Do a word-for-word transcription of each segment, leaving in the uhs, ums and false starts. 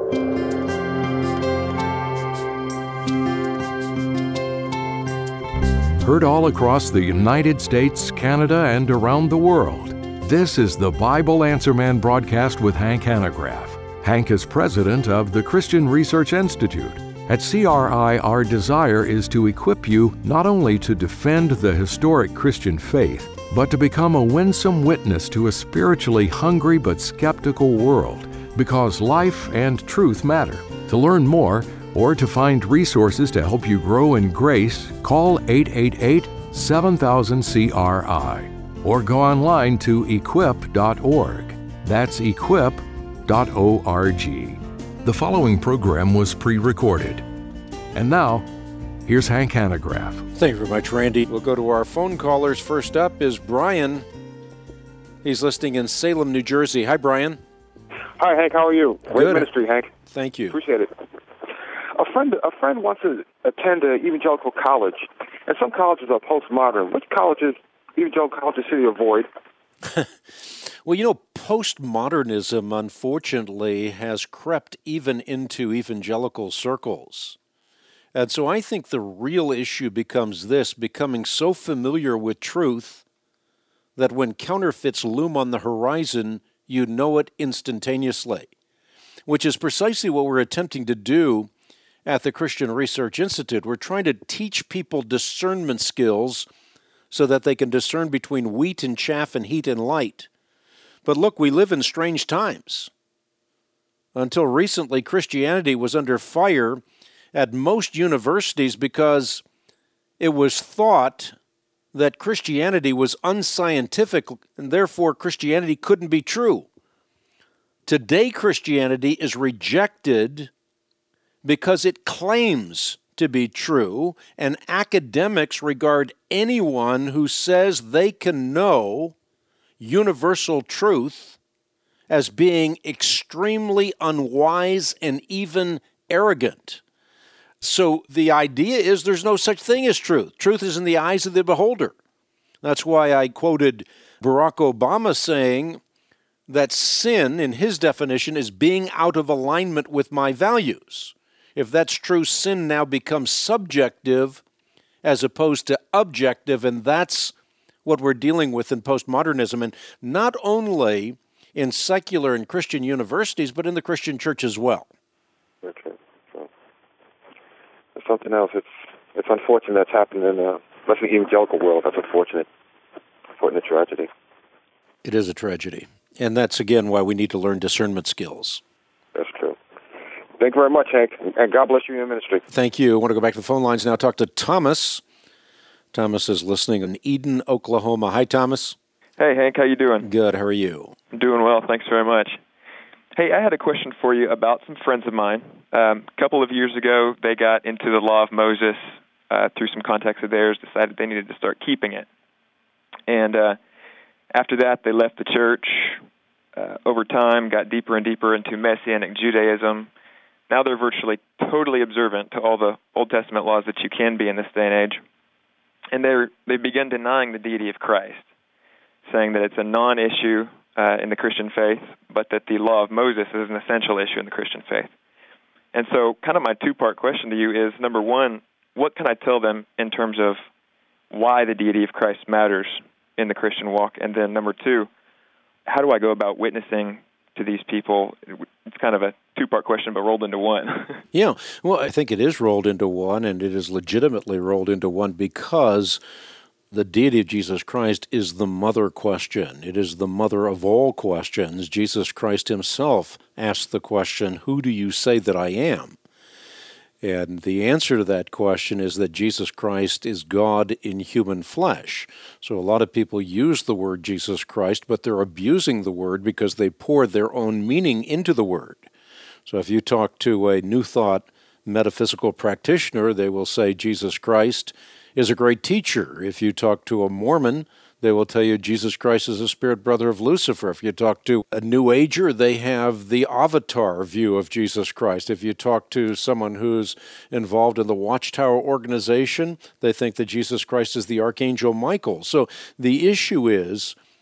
Heard all across the United States, Canada, and around the world. This is the Bible Answer Man broadcast with Hank Hanegraaff. Hank is president of the Christian Research Institute. At C R I, our desire is to equip you not only to defend the historic Christian faith, but to become a winsome witness to a spiritually hungry but skeptical world, because life and truth matter. To learn more, or to find resources to help you grow in grace, call eight eight eight, seven thousand, C R I or go online to equip dot org. That's equip dot org. The following program was pre-recorded. And now, here's Hank Hanegraaff. Thank you very much, Randy. We'll go to our phone callers. First up is Brian. He's listening in Salem, New Jersey. Hi, Brian. Hi, Hank. How are you? Great Good. ministry, Hank. Thank you. Appreciate it. A friend, a friend wants to attend an evangelical college, and some colleges are postmodern. Which colleges, evangelical colleges, should he avoid? Well, you know, postmodernism, unfortunately, has crept even into evangelical circles. And so I think the real issue becomes this, becoming so familiar with truth that when counterfeits loom on the horizon, you know it instantaneously, which is precisely what we're attempting to do at the Christian Research Institute. We're trying to teach people discernment skills so that they can discern between wheat and chaff and heat and light. But look, we live in strange times. Until recently, Christianity was under fire at most universities because it was thought that Christianity was unscientific and therefore Christianity couldn't be true. Today, Christianity is rejected because it claims to be true, and academics regard anyone who says they can know universal truth as being extremely unwise and even arrogant. So the idea is there's no such thing as truth. Truth is in the eyes of the beholder. That's why I quoted Barack Obama saying that sin, in his definition, is being out of alignment with my values. If that's true, sin now becomes subjective as opposed to objective, and that's what we're dealing with in postmodernism, and not only in secular and Christian universities, but in the Christian church as well. Okay. So, there's something else. It's it's unfortunate that's happened in the, especially the evangelical world. That's unfortunate. Unfortunate tragedy. It is a tragedy. And that's, again, why we need to learn discernment skills. That's true. Thank you very much, Hank, and God bless you in your ministry. Thank you. I want to go back to the phone lines now, talk to Thomas. Thomas is listening in Eden, Oklahoma. Hi, Thomas. Hey, Hank, how you doing? Good. How are you? I'm doing well. Thanks very much. Hey, I had a question for you about some friends of mine. Um, a couple of years ago, they got into the law of Moses uh, through some contacts of theirs, decided they needed to start keeping it. And uh, after that, they left the church. Uh, over time, got deeper and deeper into Messianic Judaism. Now they're virtually totally observant to all the Old Testament laws that you can be in this day and age. And they're, they begin denying the deity of Christ, saying that it's a non-issue uh, in the Christian faith, but that the law of Moses is an essential issue in the Christian faith. And so kind of my two-part question to you is, number one, what can I tell them in terms of why the deity of Christ matters in the Christian walk? And then number two, how do I go about witnessing to these people? It's kind of a two-part question, but rolled into one. Yeah, well, I think it is rolled into one, and it is legitimately rolled into one because the deity of Jesus Christ is the mother question. It is the mother of all questions. Jesus Christ himself asked the question, who do you say that I am? And the answer to that question is that Jesus Christ is God in human flesh. So a lot of people use the word Jesus Christ, but they're abusing the word because they pour their own meaning into the word. So if you talk to a New Thought metaphysical practitioner, they will say Jesus Christ is a great teacher. If you talk to a Mormon, they will tell you Jesus Christ is a spirit brother of Lucifer. If you talk to a New Ager, they have the avatar view of Jesus Christ. If you talk to someone who's involved in the Watchtower organization, they think that Jesus Christ is the Archangel Michael. So the issue is,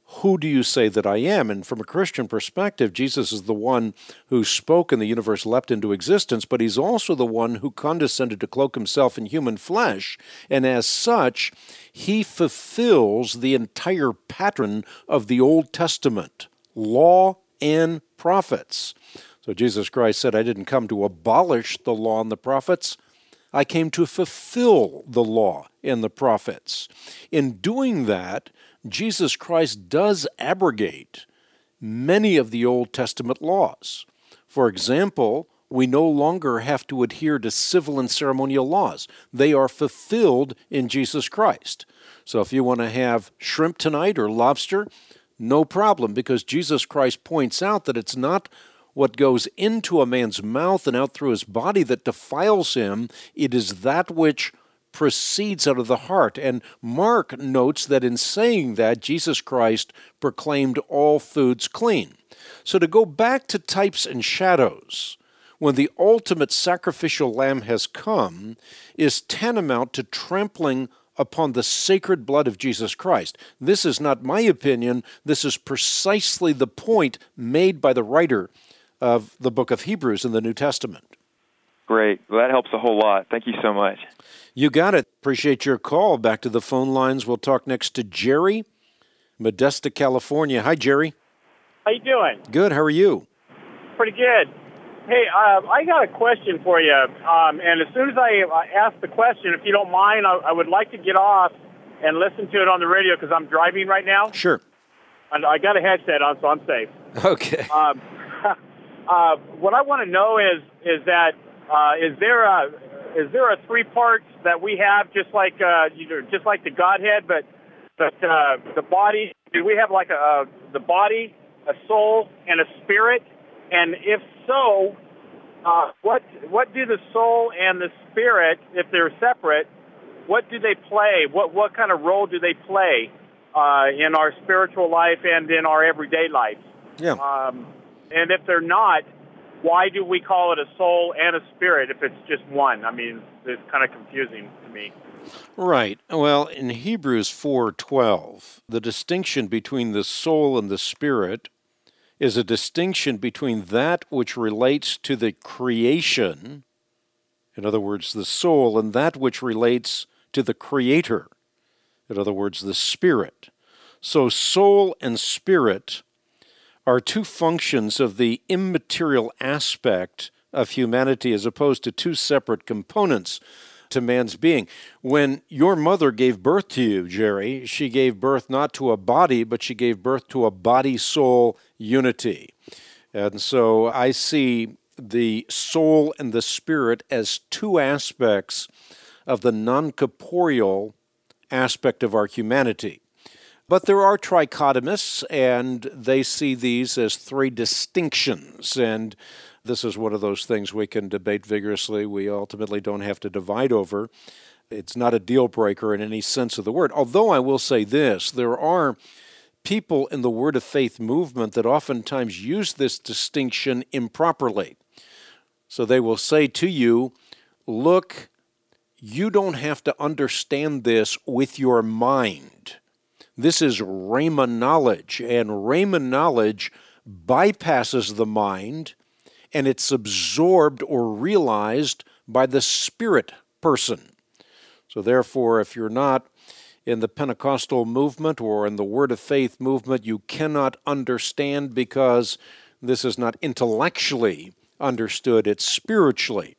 who do you say that I am? And from a Christian perspective, Jesus is the one who spoke and the universe leapt into existence, but he's also the one who condescended to cloak himself in human flesh. And as such, he fulfills the entire pattern of the Old Testament, law and prophets. So Jesus Christ said, I didn't come to abolish the law and the prophets. I came to fulfill the law and the prophets. In doing that, Jesus Christ does abrogate many of the Old Testament laws. For example, we no longer have to adhere to civil and ceremonial laws. They are fulfilled in Jesus Christ. So if you want to have shrimp tonight or lobster, no problem, because Jesus Christ points out that it's not what goes into a man's mouth and out through his body that defiles him. It is that which proceeds out of the heart. And Mark notes that in saying that, Jesus Christ proclaimed all foods clean. So to go back to types and shadows, when the ultimate sacrificial lamb has come, is tantamount to trampling upon the sacred blood of Jesus Christ. This is not my opinion. This is precisely the point made by the writer of the book of Hebrews in the New Testament. Great. Well, that helps a whole lot. Thank you so much. You got it. Appreciate your call. Back to the phone lines. We'll talk next to Jerry, Modesto, California. Hi, Jerry. How you doing? Good. How are you? Pretty good. Hey, uh, I got a question for you. Um, and as soon as I uh, ask the question, if you don't mind, I, I would like to get off and listen to it on the radio because I'm driving right now. Sure. And I got a headset on, so I'm safe. Okay. Um, uh, what I want to know is is that uh, is there a is there a three parts that we have just like uh, you know, just like the Godhead, but but uh, the body? Do we have like a, a the body, a soul, and a spirit? And if so, uh, what what do the soul and the spirit, if they're separate, what do they play? What what kind of role do they play uh, in our spiritual life and in our everyday life? Yeah. Um, and if they're not, why do we call it a soul and a spirit if it's just one? I mean, it's kind of confusing to me. Right. Well, in Hebrews four twelve, the distinction between the soul and the spirit is a distinction between that which relates to the creation, in other words, the soul, and that which relates to the Creator, in other words, the Spirit. So soul and spirit are two functions of the immaterial aspect of humanity as opposed to two separate components to man's being. When your mother gave birth to you, Jerry, she gave birth not to a body, but she gave birth to a body-soul unity. And so I see the soul and the spirit as two aspects of the non-corporeal aspect of our humanity. But there are trichotomists, and they see these as three distinctions. And this is one of those things we can debate vigorously. We ultimately don't have to divide over. It's not a deal breaker in any sense of the word. Although I will say this, there are people in the Word of Faith movement that oftentimes use this distinction improperly. So they will say to you, look, you don't have to understand this with your mind. This is Rhema knowledge, and Rhema knowledge bypasses the mind, and it's absorbed or realized by the spirit person. So therefore, if you're not in the Pentecostal movement or in the Word of Faith movement, you cannot understand because this is not intellectually understood, it's spiritually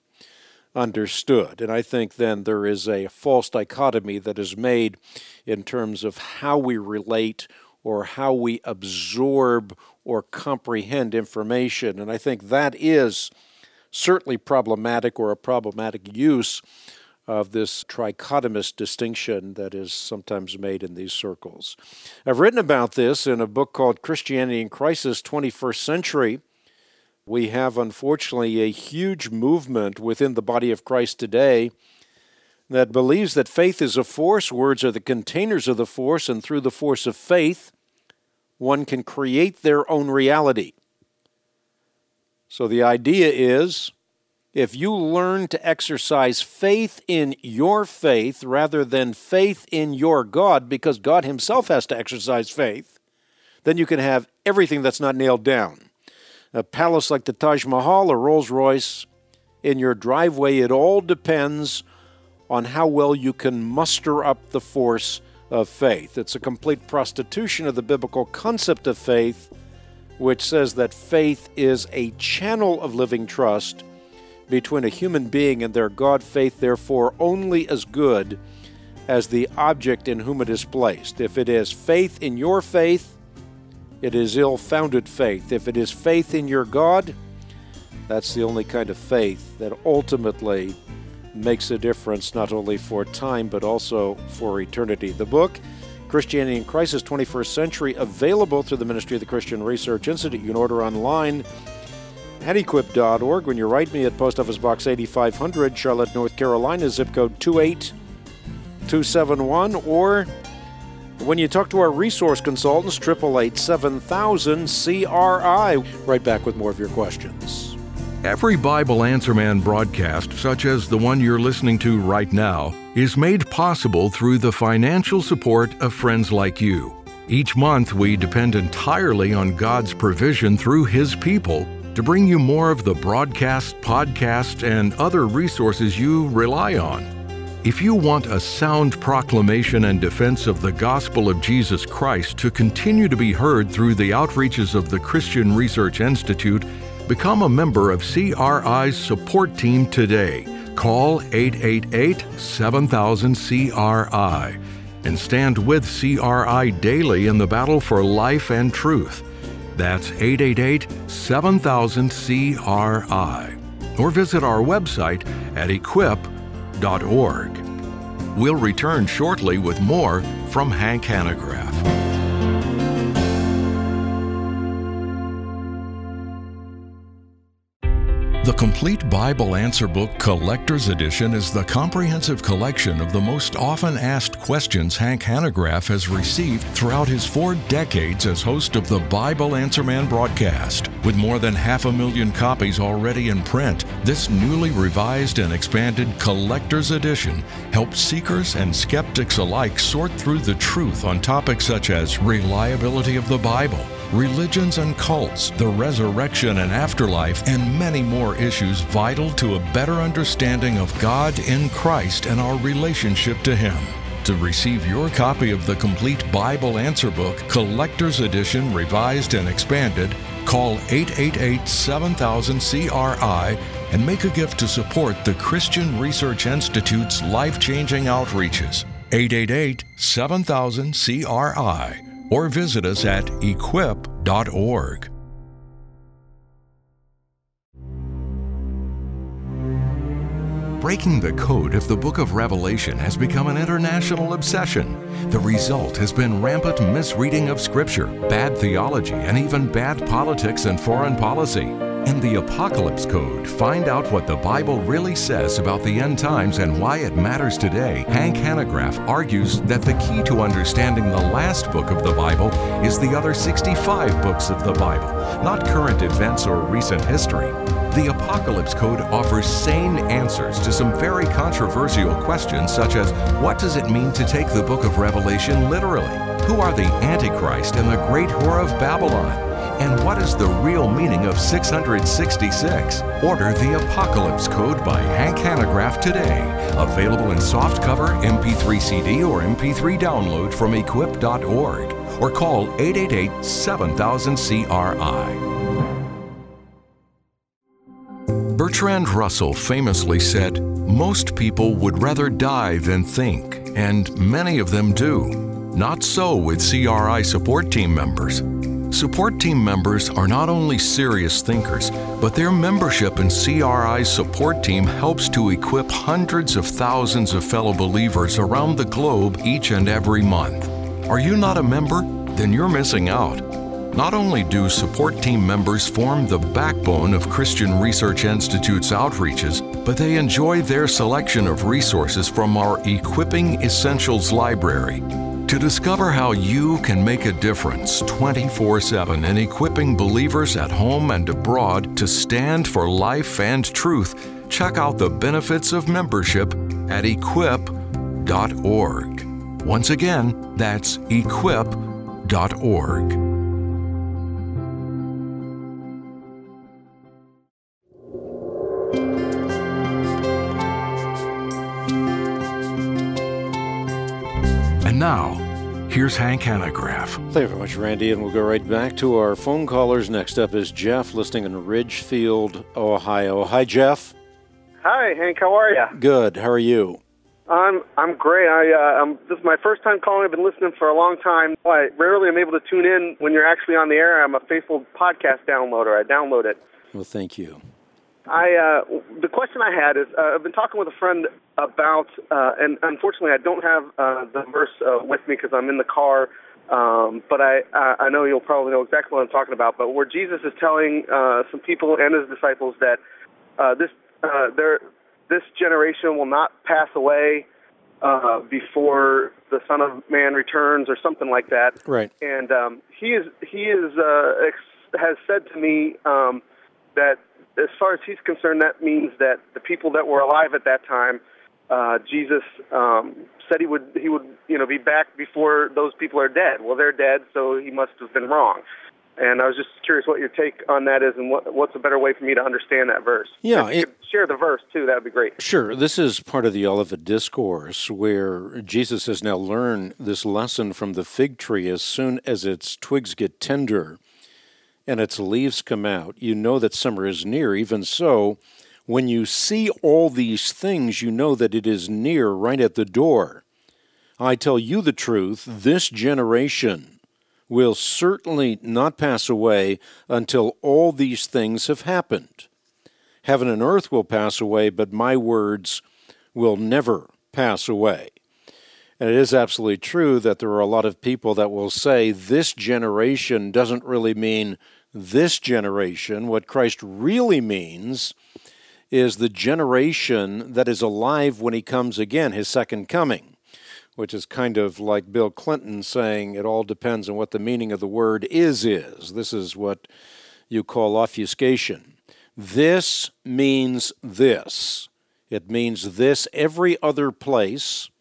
understood. And I think then there is a false dichotomy that is made in terms of how we relate or how we absorb or comprehend information. And I think that is certainly problematic, or a problematic use of this trichotomous distinction that is sometimes made in these circles. I've written about this in a book called Christianity in Crisis, twenty-first Century. We have, unfortunately, a huge movement within the body of Christ today that believes that faith is a force, words are the containers of the force, and through the force of faith, one can create their own reality. So the idea is, if you learn to exercise faith in your faith rather than faith in your God, because God himself has to exercise faith, then you can have everything that's not nailed down. A palace like the Taj Mahal, a Rolls-Royce in your driveway, it all depends on how well you can muster up the force of faith. It's a complete prostitution of the biblical concept of faith, which says that faith is a channel of living trust between a human being and their God, faith therefore only as good as the object in whom it is placed. If it is faith in your faith, it is ill-founded faith. If it is faith in your God, that's the only kind of faith that ultimately makes a difference not only for time but also for eternity. The book, Christianity in Crisis, twenty-first Century, available through the Ministry of the Christian Research Institute. You can order online at equip dot org. When you write me at Post Office Box eighty-five hundred, Charlotte, North Carolina, zip code two eight two seven one, or when you talk to our resource consultants, eight eight eight, seven thousand C R I. Right back with more of your questions. Every Bible Answer Man broadcast, such as the one you're listening to right now, is made possible through the financial support of friends like you. Each month, we depend entirely on God's provision through His people to bring you more of the broadcast, podcast, and other resources you rely on. If you want a sound proclamation and defense of the gospel of Jesus Christ to continue to be heard through the outreaches of the Christian Research Institute, become a member of C R I's support team today. Call eight eight eight, seven thousand, C R I and stand with C R I daily in the battle for life and truth. That's eight eight eight, seven thousand, C R I. Or visit our website at equip dot org. We'll return shortly with more from Hank Hanegraaff. The Complete Bible Answer Book Collector's Edition is the comprehensive collection of the most often asked questions Hank Hanegraaff has received throughout his four decades as host of the Bible Answer Man broadcast. With more than half a million copies already in print, this newly revised and expanded Collector's Edition helps seekers and skeptics alike sort through the truth on topics such as reliability of the Bible, religions and cults, the resurrection and afterlife, and many more issues vital to a better understanding of God in Christ and our relationship to Him. To receive your copy of the Complete Bible Answer Book, Collector's Edition, Revised and Expanded, call eight eight eight, seven thousand, C R I and make a gift to support the Christian Research Institute's life-changing outreaches. eight eight eight, seven thousand, C R I. Or visit us at equip dot org. Breaking the code of the book of Revelation has become an international obsession. The result has been rampant misreading of Scripture, bad theology, and even bad politics and foreign policy. In the Apocalypse Code, find out what the Bible really says about the end times and why it matters today. Hank Hanegraaff argues that the key to understanding the last book of the Bible is the other sixty-five books of the Bible, not current events or recent history. The Apocalypse Code offers sane answers to some very controversial questions, such as what does it mean to take the book of Revelation literally? Who are the Antichrist and the great whore of Babylon? And what is the real meaning of six hundred sixty-six? Order the Apocalypse Code by Hank Hanegraaff today. Available in softcover, M P three C D, or M P three download from equip dot org. Or call eight eight eight, seven thousand, C R I. Bertrand Russell famously said, "Most people would rather die than think, and many of them do. Not so with C R I support team members. Support team members are not only serious thinkers, but their membership in C R I's support team helps to equip hundreds of thousands of fellow believers around the globe each and every month. Are you not a member? Then you're missing out. Not only do support team members form the backbone of Christian Research Institute's outreaches, but they enjoy their selection of resources from our Equipping Essentials library. To discover how you can make a difference twenty-four seven in equipping believers at home and abroad to stand for life and truth, check out the benefits of membership at equip dot org. Once again, that's equip dot org. And now, here's Hank Hanegraaff. Thank you very much, Randy, and we'll go right back to our phone callers. Next up is Jeff, listening in Ridgefield, Ohio. Hi, Jeff. Hi, Hank. How are you? Good. How are you? I'm I'm great. I uh, I'm, this is my first time calling. I've been listening for a long time. I rarely am able to tune in when you're actually on the air. I'm a faithful podcast downloader. I download it. Well, thank you. I uh, the question I had is uh, I've been talking with a friend about, uh, and unfortunately I don't have uh, the verse uh, with me because I'm in the car. Um, but I uh, I know you'll probably know exactly what I'm talking about. But where Jesus is telling uh, some people and his disciples that uh, this uh, there this generation will not pass away uh, before the Son of Man returns, or something like that. Right. And um, he is he is uh, ex- has said to me um, that, as far as he's concerned, that means that the people that were alive at that time, uh, Jesus um, said he would he would you know be back before those people are dead. Well, they're dead, so he must have been wrong. And I was just curious what your take on that is, and what, what's a better way for me to understand that verse. Yeah, if you could share the verse too, that would be great. Sure. This is part of the Olivet Discourse, where Jesus has now learned this lesson from the fig tree. As soon as its twigs get tender and its leaves come out, you know that summer is near. Even so, when you see all these things, you know that it is near, right at the door. I tell you the truth, this generation will certainly not pass away until all these things have happened. Heaven and earth will pass away, but my words will never pass away. And it is absolutely true that there are a lot of people that will say this generation doesn't really mean this generation. What Christ really means is the generation that is alive when he comes again, his second coming, which is kind of like Bill Clinton saying it all depends on what the meaning of the word is is. This is what you call obfuscation. This means this. It means this every other place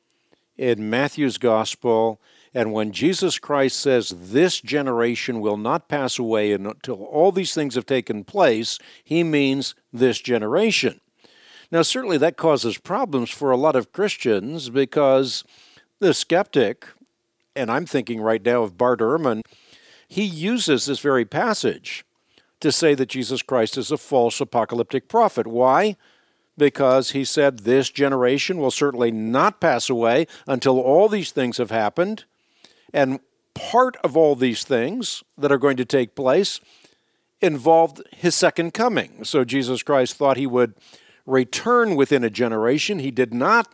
in Matthew's gospel. And when Jesus Christ says this generation will not pass away until all these things have taken place, he means this generation. Now, certainly that causes problems for a lot of Christians, because the skeptic, and I'm thinking right now of Bart Ehrman, he uses this very passage to say that Jesus Christ is a false apocalyptic prophet. Why? Because he said this generation will certainly not pass away until all these things have happened, and part of all these things that are going to take place involved his second coming. So Jesus Christ thought he would return within a generation. He did not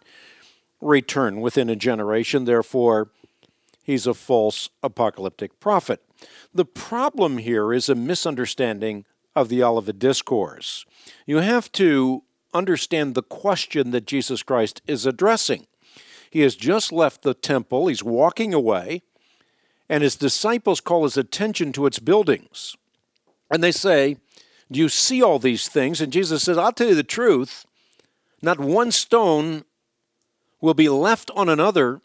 return within a generation. Therefore, he's a false apocalyptic prophet. The problem here is a misunderstanding of the Olivet Discourse. You have to understand the question that Jesus Christ is addressing. He has just left the temple. He's walking away, and his disciples call his attention to its buildings. And they say, "Do you see all these things?" And Jesus says, "I'll tell you the truth. Not one stone will be left on another.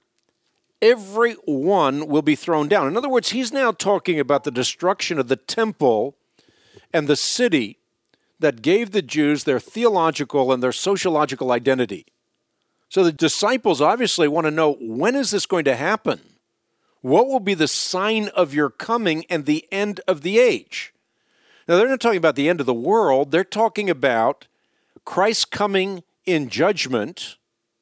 Every one will be thrown down." In other words, he's now talking about the destruction of the temple and the city that gave the Jews their theological and their sociological identity. So the disciples obviously want to know, when is this going to happen? What will be the sign of your coming and the end of the age? Now, they're not talking about the end of the world. They're talking about Christ coming in judgment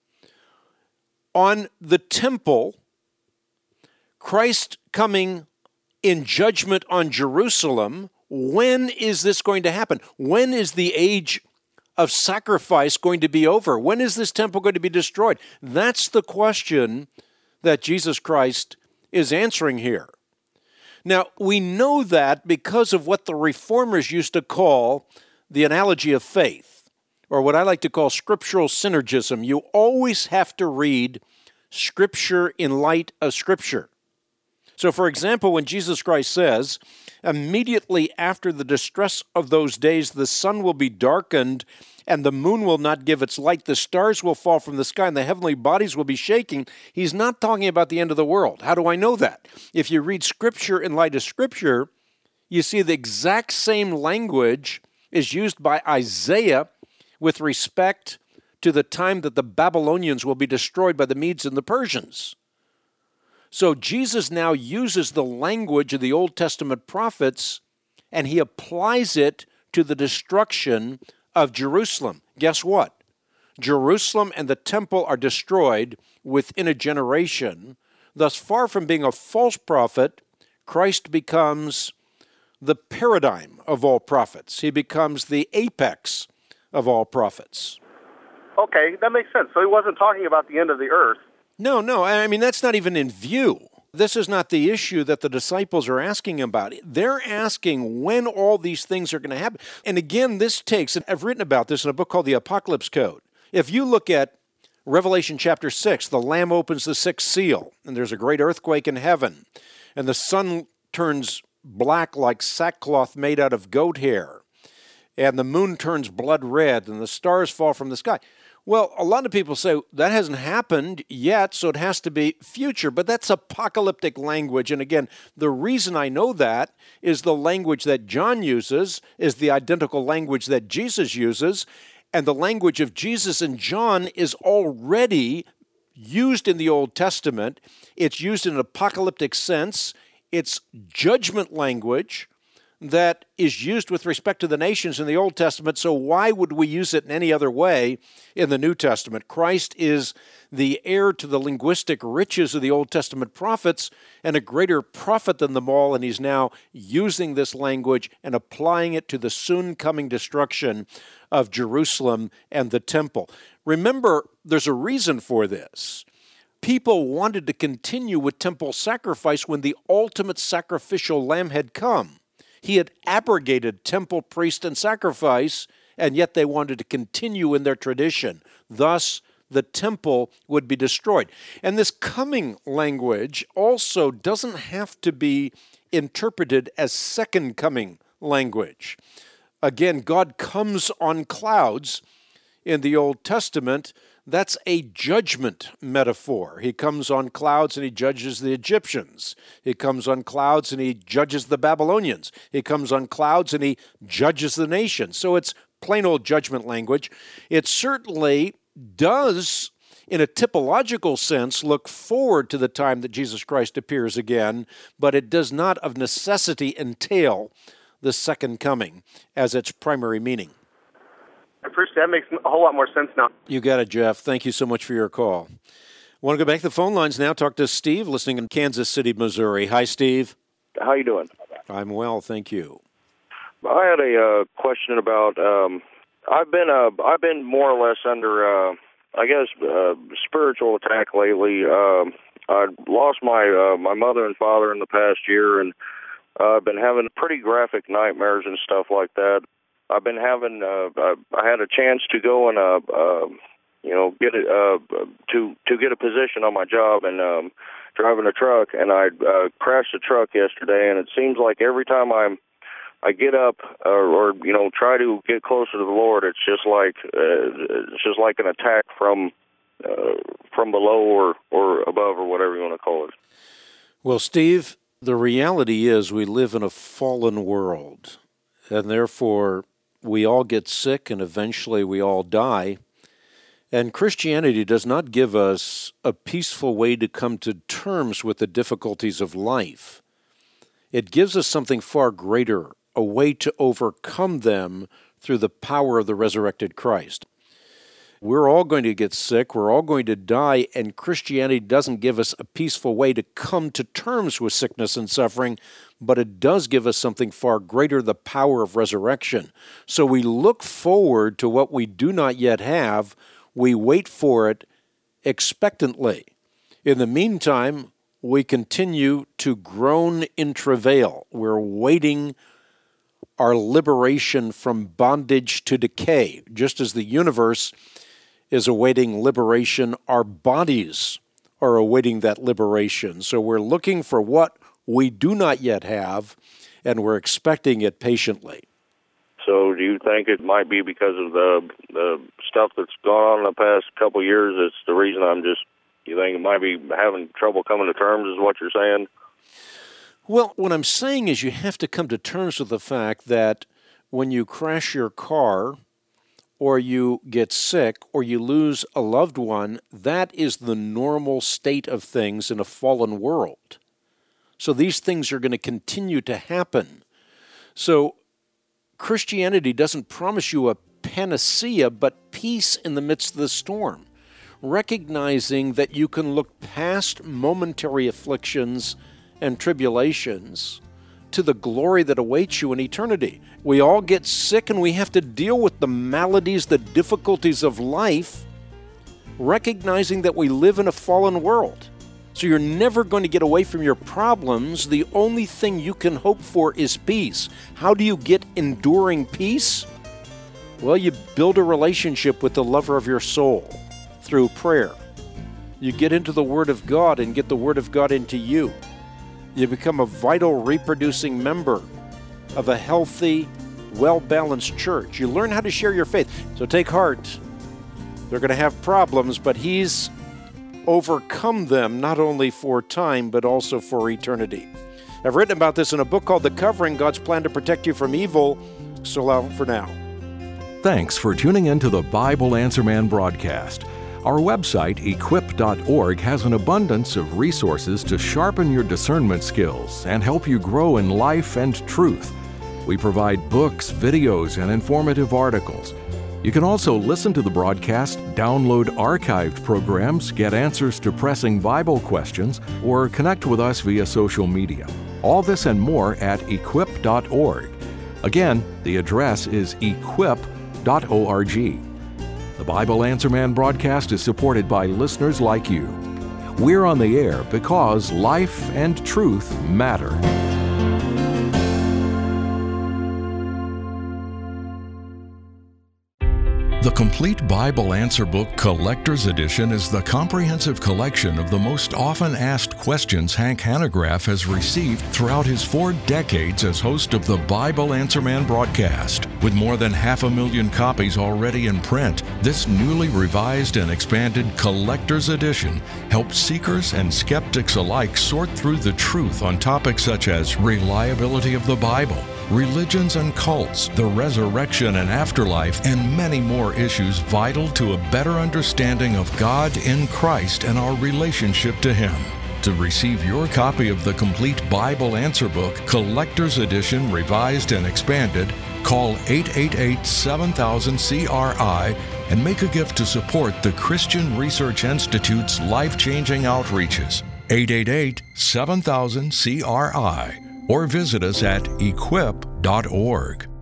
on the temple, Christ coming in judgment on Jerusalem. When is this going to happen? When is the age of sacrifice going to be over? When is this temple going to be destroyed? That's the question that Jesus Christ is answering here. Now, we know that because of what the Reformers used to call the analogy of faith, or what I like to call scriptural synergism. You always have to read Scripture in light of Scripture. So, for example, when Jesus Christ says, "Immediately after the distress of those days, the sun will be darkened, and the moon will not give its light, the stars will fall from the sky, and the heavenly bodies will be shaking," he's not talking about the end of the world. How do I know that? If you read Scripture in light of Scripture, you see the exact same language is used by Isaiah with respect to the time that the Babylonians will be destroyed by the Medes and the Persians. So Jesus now uses the language of the Old Testament prophets, and he applies it to the destruction of Jerusalem. Guess what? Jerusalem and the temple are destroyed within a generation. Thus, far from being a false prophet, Christ becomes the paradigm of all prophets. He becomes the apex of all prophets. Okay, that makes sense. So he wasn't talking about the end of the earth. No, no. I mean, that's not even in view. This is not the issue that the disciples are asking about. They're asking when all these things are going to happen. And again, this takes, and I've written about this in a book called The Apocalypse Code. If you look at Revelation chapter six, the Lamb opens the sixth seal, and there's a great earthquake in heaven, and the sun turns black like sackcloth made out of goat hair, and the moon turns blood red, and the stars fall from the sky. Well, a lot of people say that hasn't happened yet, so it has to be future, but that's apocalyptic language. And again, the reason I know that is the language that John uses is the identical language that Jesus uses, and the language of Jesus and John is already used in the Old Testament. It's used in an apocalyptic sense. It's judgment language that is used with respect to the nations in the Old Testament, so why would we use it in any other way in the New Testament? Christ is the heir to the linguistic riches of the Old Testament prophets and a greater prophet than them all, and he's now using this language and applying it to the soon-coming destruction of Jerusalem and the temple. Remember, there's a reason for this. People wanted to continue with temple sacrifice when the ultimate sacrificial lamb had come. He had abrogated temple, priest, and sacrifice, and yet they wanted to continue in their tradition. Thus, the temple would be destroyed. And this coming language also doesn't have to be interpreted as second coming language. Again, God comes on clouds in the Old Testament. That's a judgment metaphor. He comes on clouds and he judges the Egyptians. He comes on clouds and he judges the Babylonians. He comes on clouds and he judges the nations. So it's plain old judgment language. It certainly does, in a typological sense, look forward to the time that Jesus Christ appears again, but it does not of necessity entail the second coming as its primary meaning. I appreciate that. Makes a whole lot more sense now. You got it, Jeff. Thank you so much for your call. I want to go back to the phone lines now. Talk to Steve, listening in Kansas City, Missouri. Hi, Steve. How you doing? I'm well, thank you. I had a uh, question about. Um, I've been uh, I've been more or less under, uh, I guess, uh, spiritual attack lately. Um, I lost my uh, my mother and father in the past year, and uh, I've been having pretty graphic nightmares and stuff like that. I've been having. Uh, I had a chance to go and, uh, uh, you know, get it uh, to to get a position on my job and um, driving a truck. And I uh, crashed a truck yesterday, and it seems like every time I'm I get up or, or you know try to get closer to the Lord, it's just like uh, it's just like an attack from uh, from below or or above or whatever you want to call it. Well, Steve, the reality is we live in a fallen world, and therefore we all get sick and eventually we all die. And Christianity does not give us a peaceful way to come to terms with the difficulties of life. It gives us something far greater, a way to overcome them through the power of the resurrected Christ. We're all going to get sick, we're all going to die, and Christianity doesn't give us a peaceful way to come to terms with sickness and suffering, but it does give us something far greater, the power of resurrection. So we look forward to what we do not yet have, we wait for it expectantly. In the meantime, we continue to groan in travail. We're waiting our liberation from bondage to decay. Just as the universe is awaiting liberation, our bodies are awaiting that liberation. So we're looking for what we do not yet have, and we're expecting it patiently. So do you think it might be because of the the stuff that's gone on in the past couple of years? It's the reason I'm just, you think it might be having trouble coming to terms is what you're saying? Well, what I'm saying is you have to come to terms with the fact that when you crash your car or you get sick, or you lose a loved one, that is the normal state of things in a fallen world. So these things are going to continue to happen. So Christianity doesn't promise you a panacea, but peace in the midst of the storm, recognizing that you can look past momentary afflictions and tribulations to the glory that awaits you in eternity. We all get sick and we have to deal with the maladies, the difficulties of life, recognizing that we live in a fallen world. So you're never going to get away from your problems. The only thing you can hope for is peace. How do you get enduring peace? Well, you build a relationship with the lover of your soul through prayer. You get into the Word of God and get the Word of God into you. You become a vital reproducing member of a healthy, well-balanced church. You learn how to share your faith. So take heart. They're going to have problems, but He's overcome them not only for time, but also for eternity. I've written about this in a book called The Covering, God's Plan to Protect You from Evil. So long for now. Thanks for tuning in to the Bible Answer Man broadcast. Our website, equip dot org, has an abundance of resources to sharpen your discernment skills and help you grow in life and truth. We provide books, videos, and informative articles. You can also listen to the broadcast, download archived programs, get answers to pressing Bible questions, or connect with us via social media. All this and more at equip dot org. Again, the address is equip dot org. The Bible Answer Man broadcast is supported by listeners like you. We're on the air because life and truth matter. The Complete Bible Answer Book Collector's Edition is the comprehensive collection of the most often asked questions Hank Hanegraaff has received throughout his four decades as host of the Bible Answer Man broadcast. With more than half a million copies already in print, this newly revised and expanded Collector's Edition helps seekers and skeptics alike sort through the truth on topics such as reliability of the Bible, religions and cults, the resurrection and afterlife, and many more issues vital to a better understanding of God in Christ and our relationship to Him. To receive your copy of the Complete Bible Answer Book, Collector's Edition, Revised and Expanded, call eight eight eight, seven thousand, C R I and make a gift to support the Christian Research Institute's life-changing outreaches. eight eight eight, seven thousand, C R I. Or visit us at equip dot org.